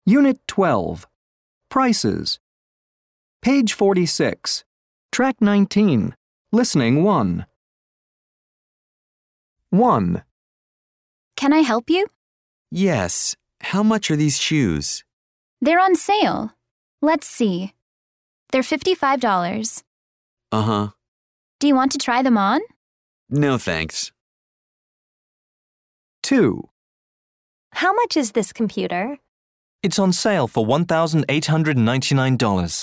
Unit 12. Prices. Page 46. Track 19. Listening 1. 1. Can I help you? Yes. How much are these shoes? They're on sale. Let's see. They're $55. Uh-huh. Do you want to try them on? No, thanks. 2. How much is this computer? It's on sale for $1,899.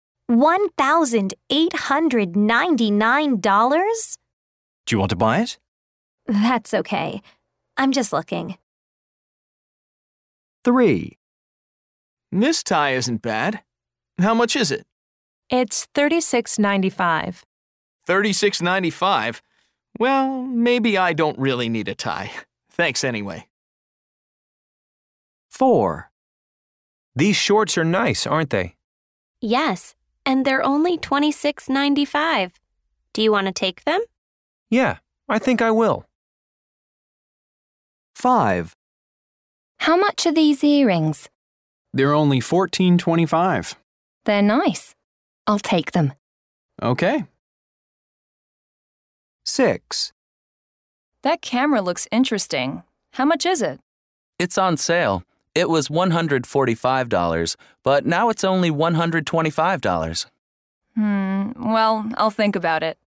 $1,899? Do you want to buy it? That's okay. I'm just looking. 3. This tie isn't bad. How much is it? It's $36.95. $36.95? Well, maybe I don't really need a tie. Thanks anyway. 4. These shorts are nice, aren't they? Yes, and they're only $26.95. Do you want to take them? Yeah, I think I will. 5. How much are these earrings? They're only $14.25. They're nice. I'll take them. Okay. 6. That camera looks interesting. How much is it? It's on sale. It was $145, but now it's only $125. Well, I'll think about it.